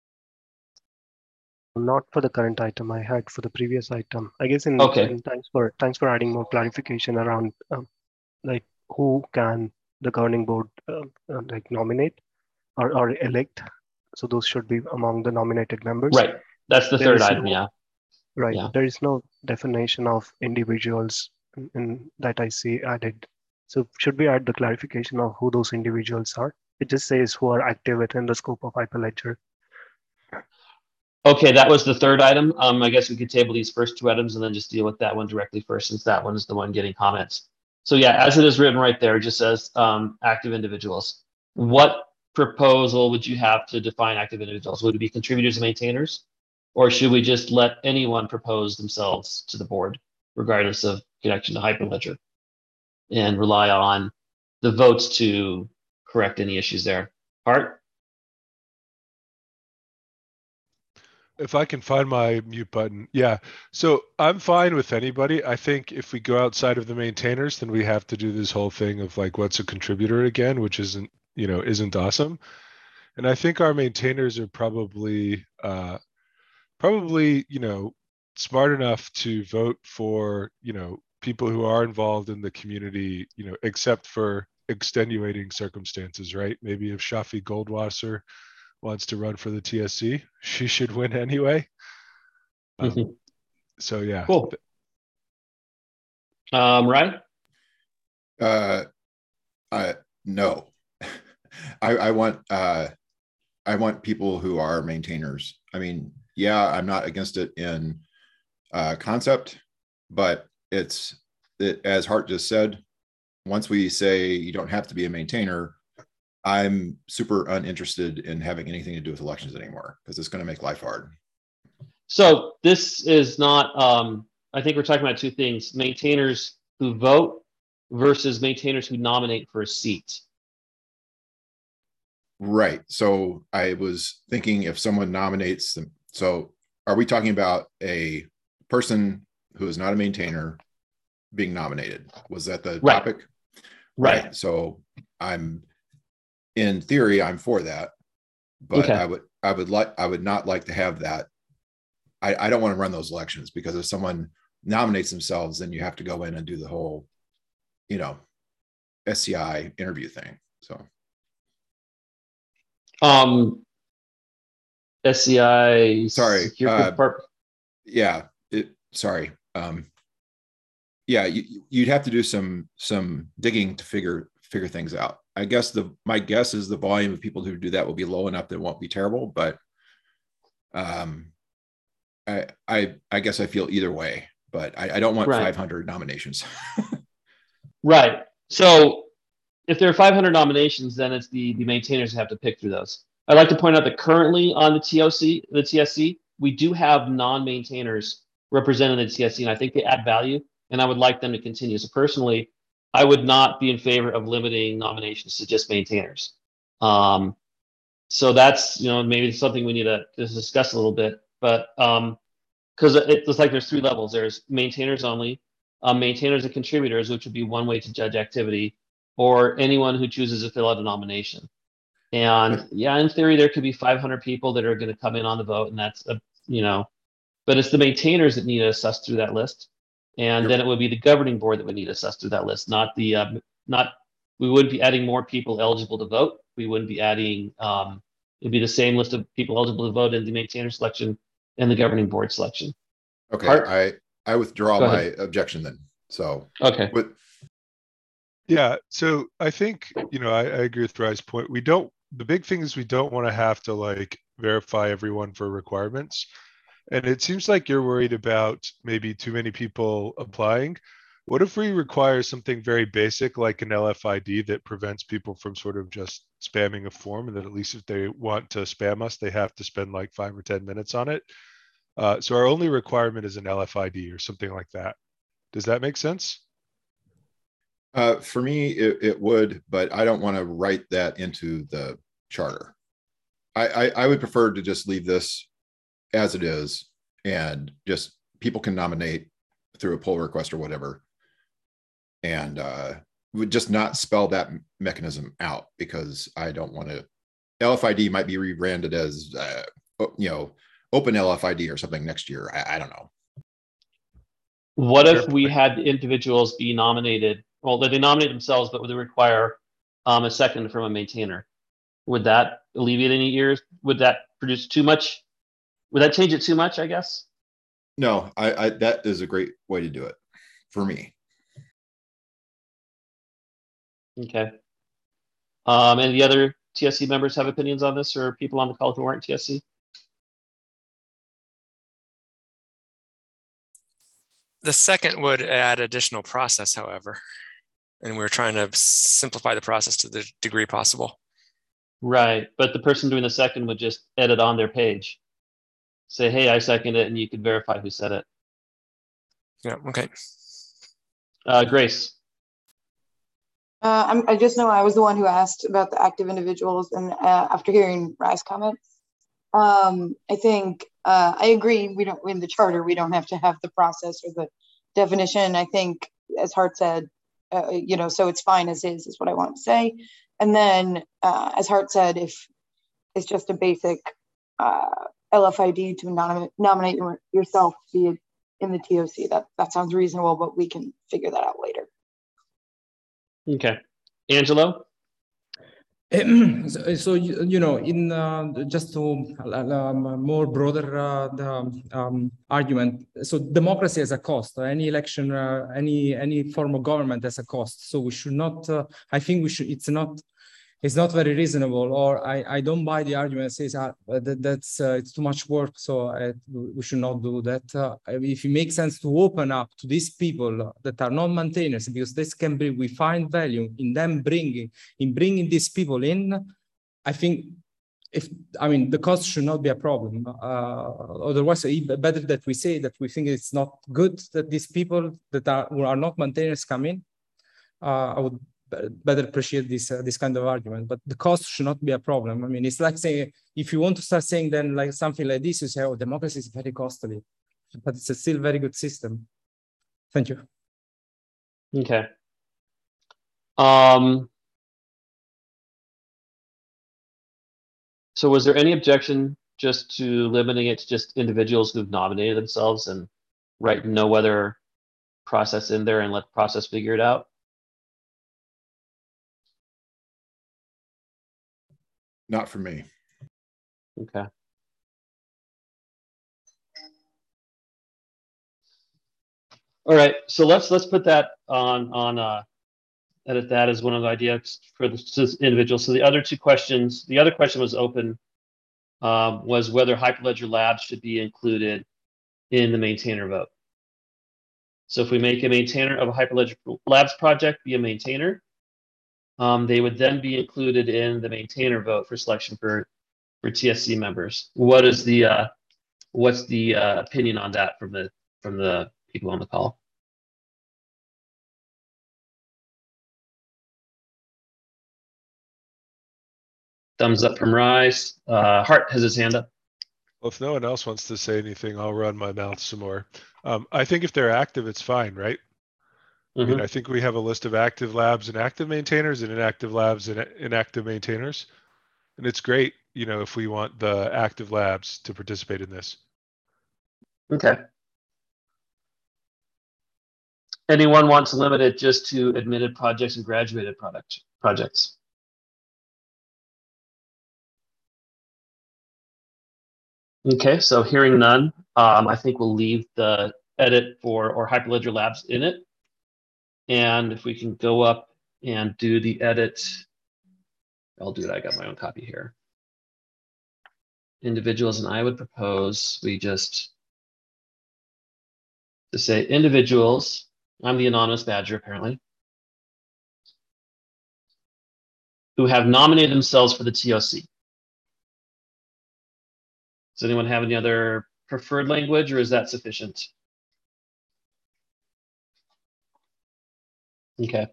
Not for the current item. I had for the previous item. I guess Okay. And thanks for adding more clarification around like who can the governing board like nominate or elect. So those should be among the nominated members. Right. That's the third item. Yeah. Right. Yeah. There is no definition of individuals in that I see added. So should we add the clarification of who those individuals are? It just says who are active within the scope of Hyperledger. Okay, that was the third item. I guess we could table these first two items and then just deal with that one directly first, since that one is the one getting comments. So yeah, as it is written right there, it just says active individuals. What proposal would you have to define active individuals? Would it be contributors and maintainers? Or should we just let anyone propose themselves to the board, regardless of connection to Hyperledger, and rely on the votes to correct any issues there? Art? If I can find my mute button. Yeah. So I'm fine with anybody. I think if we go outside of the maintainers, then we have to do this whole thing of like, what's a contributor again, which isn't awesome. And I think our maintainers are probably, smart enough to vote for, people who are involved in the community, except for extenuating circumstances, right? Maybe if Shafi Goldwasser wants to run for the TSC, she should win anyway. So yeah. Cool. Ryan? No. I want people who are maintainers. I mean, yeah, I'm not against it in concept, but as Hart just said, once we say you don't have to be a maintainer, I'm super uninterested in having anything to do with elections anymore, because it's going to make life hard. So this is not, I think we're talking about two things: maintainers who vote versus maintainers who nominate for a seat. Right. So I was thinking, if someone nominates them, so are we talking about a person who is not a maintainer being nominated? Was that the topic? Right. So in theory, I'm for that, but okay. I would not like to have that. I don't want to run those elections, because if someone nominates themselves, then you have to go in and do the whole, SCI interview thing. So. SCI. Sorry. Yeah. Sorry. Yeah. You'd have to do some digging to figure things out. I guess my guess is the volume of people who do that will be low enough that it won't be terrible, but I guess I feel either way, but I don't want 500 nominations. Right. So if there are 500 nominations, then it's the maintainers who have to pick through those. I'd like to point out that currently on the TSC, we do have non-maintainers represented in the TSC, and I think they add value, and I would like them to continue. So personally, I would not be in favor of limiting nominations to just maintainers. So that's, maybe something we need to discuss a little bit, but because it looks like there's three levels. There's maintainers only, maintainers and contributors, which would be one way to judge activity, or anyone who chooses to fill out a nomination. And yeah, in theory, there could be 500 people that are going to come in on the vote, and that's, but it's the maintainers that need to assess through that list. And then it would be the governing board that would need to assess through that list, we wouldn't be adding more people eligible to vote. We wouldn't be adding, it'd be the same list of people eligible to vote in the maintainer selection and the governing board selection. Okay, Art? I withdraw my objection then. So, okay. Yeah, so I think, I agree with Rye's point. We don't the big thing is we don't want to have to like verify everyone for requirements. And it seems like you're worried about maybe too many people applying. What if we require something very basic like an LFID that prevents people from sort of just spamming a form, and that at least if they want to spam us, they have to spend like 5 or 10 minutes on it? So our only requirement is an LFID or something like that. Does that make sense? For me, it would, but I don't want to write that into the charter. I would prefer to just leave this as it is, and just people can nominate through a pull request or whatever, and would just not spell that mechanism out, because I don't want to. LFID might be rebranded as open LFID or something next year. I don't know. What if we had individuals be nominated? Well, they nominate themselves, but would they require a second from a maintainer? Would that alleviate any ears? Would that produce too much? Would that change it too much, I guess? No, I that is a great way to do it for me. Okay. And the other TSC members have opinions on this, or people on the call who aren't TSC? The second would add additional process, however, and we're trying to simplify the process to the degree possible. Right, but the person doing the second would just edit on their page. Say, hey, I second it, and you could verify who said it. Yeah, okay. Grace. I just know I was the one who asked about the active individuals, and after hearing Rye's comments, I think I agree. We don't, in the charter, we don't have to have the process or the definition. I think, as Hart said, so it's fine as is what I want to say. And then, as Hart said, if it's just a basic LFID to nominate yourself to be in the TOC, that sounds reasonable, but we can figure that out later. Okay. Angelo? So in just to more broader argument, so democracy has a cost. Any election, any form of government has a cost. So we should not. I think we should. It's not very reasonable, or I don't buy the argument that says that's it's too much work, so we should not do that. If it makes sense to open up to these people that are not maintainers, because this can be, we find value in them bringing these people in. I think the cost should not be a problem. Otherwise, better that we say that we think it's not good that these people who are not maintainers come in. I would better appreciate this kind of argument, but the cost should not be a problem. I mean, it's like saying, if you want to start saying then like something like this, you say, oh, democracy is very costly, but it's a still very good system. Thank you. Okay. So was there any objection just to limiting it to just individuals who've nominated themselves and write no other process in there and let the process figure it out? Not for me. Okay. All right. So let's put that on edit that as one of the ideas for the individual. So the other two questions, the other question was open, was whether Hyperledger Labs should be included in the maintainer vote. So if we make a maintainer of a Hyperledger Labs project be a maintainer, they would then be included in the maintainer vote for selection for TSC members. What is the what's the opinion on that from the people on the call? Thumbs up from Rise. Hart has his hand up. Well, if no one else wants to say anything, I'll run my mouth some more. I think if they're active, it's fine, right? I mean, I think we have a list of active labs and active maintainers, and inactive labs and inactive maintainers. And it's great, if we want the active labs to participate in this. Okay. Anyone want to limit it just to admitted projects and graduated projects? Okay, so hearing none, I think we'll leave the edit or Hyperledger Labs in it. And if we can go up and do the edit I'll do that. I got my own copy here. Individuals, and I would propose we just to say individuals. I'm the anonymous badger, apparently, who have nominated themselves for the TOC. Does anyone have any other preferred language, or is that sufficient? Okay.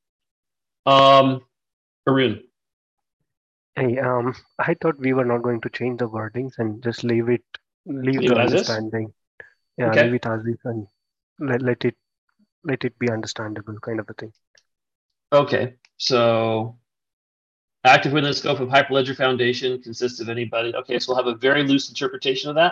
Arun. Hey, I thought we were not going to change the wordings and just leave the it as is? understanding. Yeah, Okay. leave it as is and let it be understandable, kind of a thing. Okay. So active within the scope of Hyperledger Foundation consists of anybody. Okay, so we'll have a very loose interpretation of that.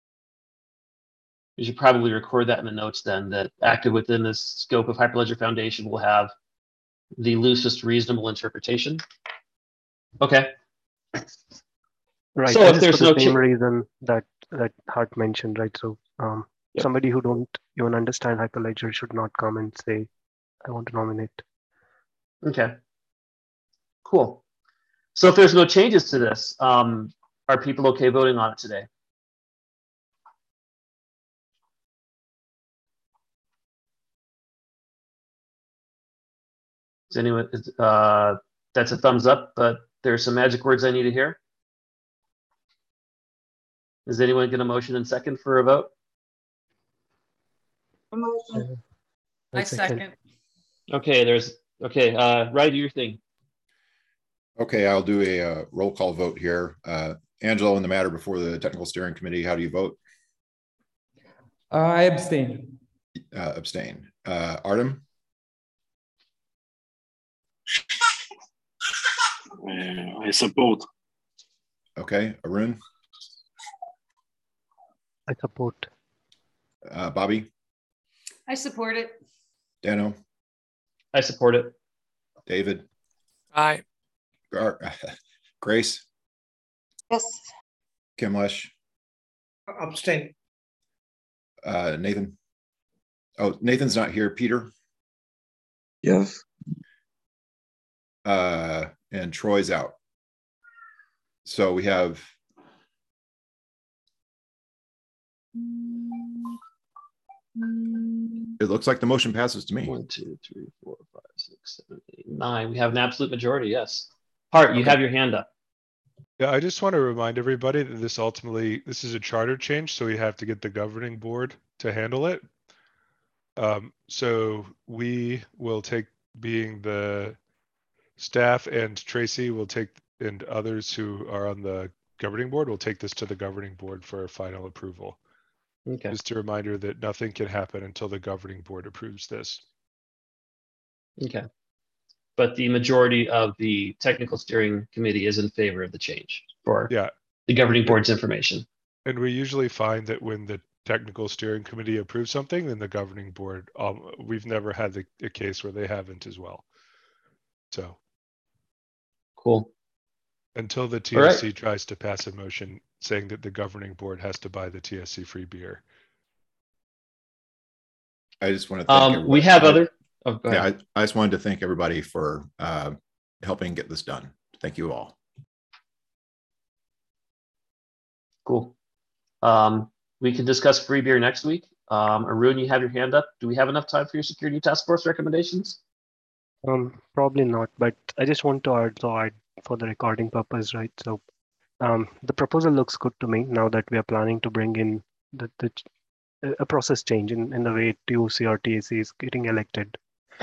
You should probably record that in the notes then, that active within the scope of Hyperledger Foundation will have the loosest reasonable interpretation. Okay. Right. So if there's for no the same reason that Hart mentioned, right? So Yep. somebody who don't even understand Hyperledger should not come and say, I want to nominate. Okay. Cool. So if there's no changes to this, are people okay voting on it today? Is anyone? That's a thumbs up, but there's some magic words I need to hear. Is anyone going to motion and second for a vote? Motion. I second. Okay, Rai, do your thing. Okay, I'll do a roll call vote here. Angelo, in the matter before the technical steering committee, how do you vote? I abstain. Abstain. Artem? I support. Okay. Arun? I support. Bobby? I support it. Dano? I support it. David? Aye. Grace? Yes. Kimlesh? Abstain. Nathan? Oh, Nathan's not here. Peter? Yes. And Troy's out. So we have it looks like the motion passes to me. 1, 2, 3, 4, 5, 6, 7, 8, 9. We have an absolute majority, yes. Hart, you have your hand up. Yeah, I just want to remind everybody that this is a charter change, so we have to get the governing board to handle it. So we will take, being the staff, and Tracy will take, and others who are on the governing board will take this to the governing board for final approval. Okay. Just a reminder that nothing can happen until the governing board approves this. Okay. But the majority of the technical steering committee is in favor of the change for the governing board's information. And we usually find that when the technical steering committee approves something, then the governing board, we've never had a case where they haven't as well. So. Cool. Until the TSC tries to pass a motion saying that the governing board has to buy the TSC free beer. I just want to thank we have other. Oh, go yeah, ahead. I just wanted to thank everybody for helping get this done. Thank you all. Cool. We can discuss free beer next week. Arun, you have your hand up. Do we have enough time for your security task force recommendations? Probably not, but I just want to add for the recording purpose, right? So the proposal looks good to me now that we are planning to bring in a process change in the way TOC or TAC is getting elected.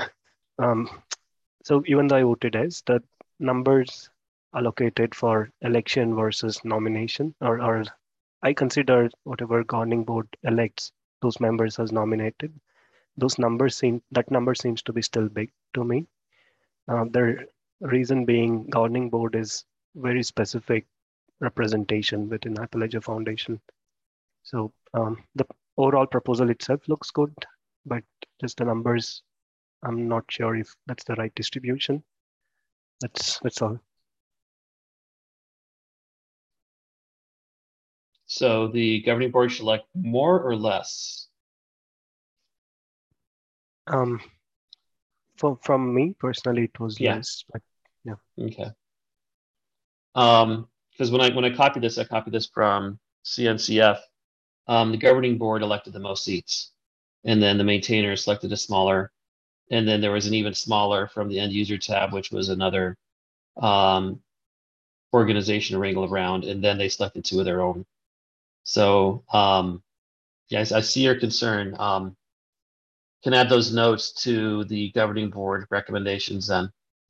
So even though I voted as, the numbers allocated for election versus nomination, or I consider whatever governing board elects those members as nominated, that number seems to be still big to me. The reason being, governing board is very specific representation within Hyperledger Foundation. So the overall proposal itself looks good, but just the numbers, I'm not sure if that's the right distribution. That's all. So the governing board should elect more or less? From me personally, it was less, but yeah. Okay. because when I copied this, I copied this from CNCF. The governing board elected the most seats, and then the maintainer selected a smaller, and then there was an even smaller from the end user tab, which was another organization to wrangle around, and then they selected two of their own. So yes, I see your concern. Can add those notes to the governing board recommendations then.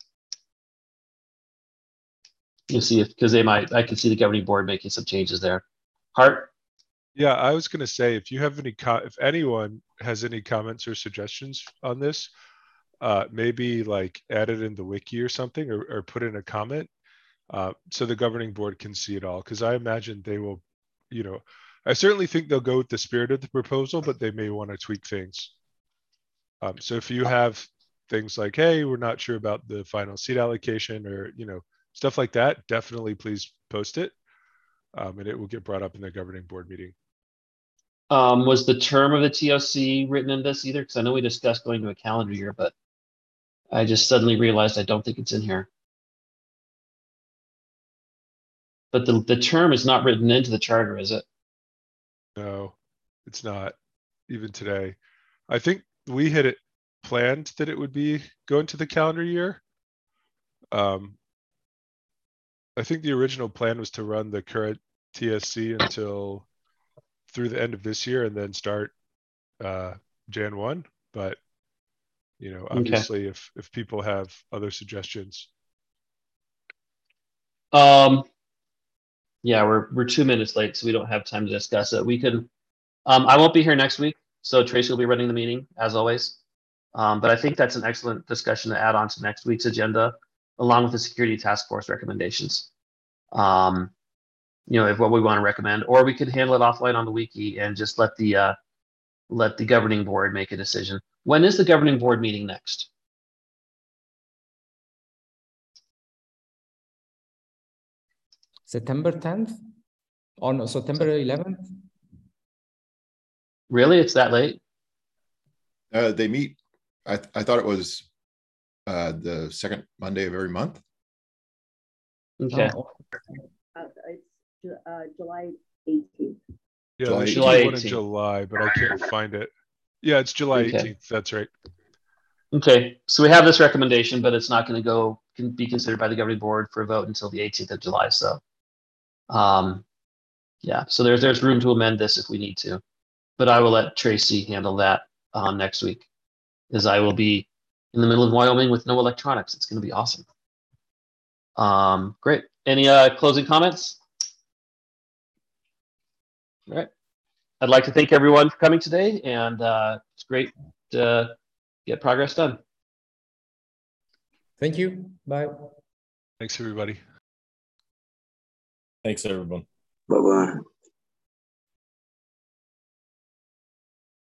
You see if, because I can see the governing board making some changes there. Hart? Yeah, I was going to say, if you have any, if anyone has any comments or suggestions on this, maybe like add it in the wiki or something, or put in a comment, so the governing board can see it all. Because I imagine they will, I certainly think they'll go with the spirit of the proposal, but they may want to tweak things. So if you have things like, hey, we're not sure about the final seat allocation, or stuff like that, definitely please post it, and it will get brought up in the governing board meeting. Was the term of the TOC written in this either? Because I know we discussed going to a calendar year, but I just suddenly realized I don't think it's in here. But the term is not written into the charter, is it? No, it's not, even today. I think we had it planned that it would be going to the calendar year. I think the original plan was to run the current TSC until through the end of this year and then start Jan 1. But obviously, if people have other suggestions. Yeah, we're 2 minutes late, so we don't have time to discuss it. We can. I won't be here next week, so Tracy will be running the meeting as always. But I think that's an excellent discussion to add on to next week's agenda, along with the security task force recommendations. If what we want to recommend, or we could handle it offline on the wiki and just let the governing board make a decision. When is the governing board meeting next? September 10th? Oh no, September 11th? Really? It's that late? They meet, I thought it was the second Monday of every month. Okay. It's July 18th. Yeah, July there's 18th. July 18th. One in July, but I can't find it. Yeah, it's July 18th. That's right. Okay, so we have this recommendation, but it's not going to be considered by the governing board for a vote until the 18th of July. So, yeah, so there's room to amend this if we need to, but I will let Tracy handle that next week, as I will be in the middle of Wyoming with no electronics. It's going to be awesome. Great. Any closing comments? All right. I'd like to thank everyone for coming today, and it's great to get progress done. Thank you. Bye. Thanks, everybody. Thanks, everyone. Bye-bye.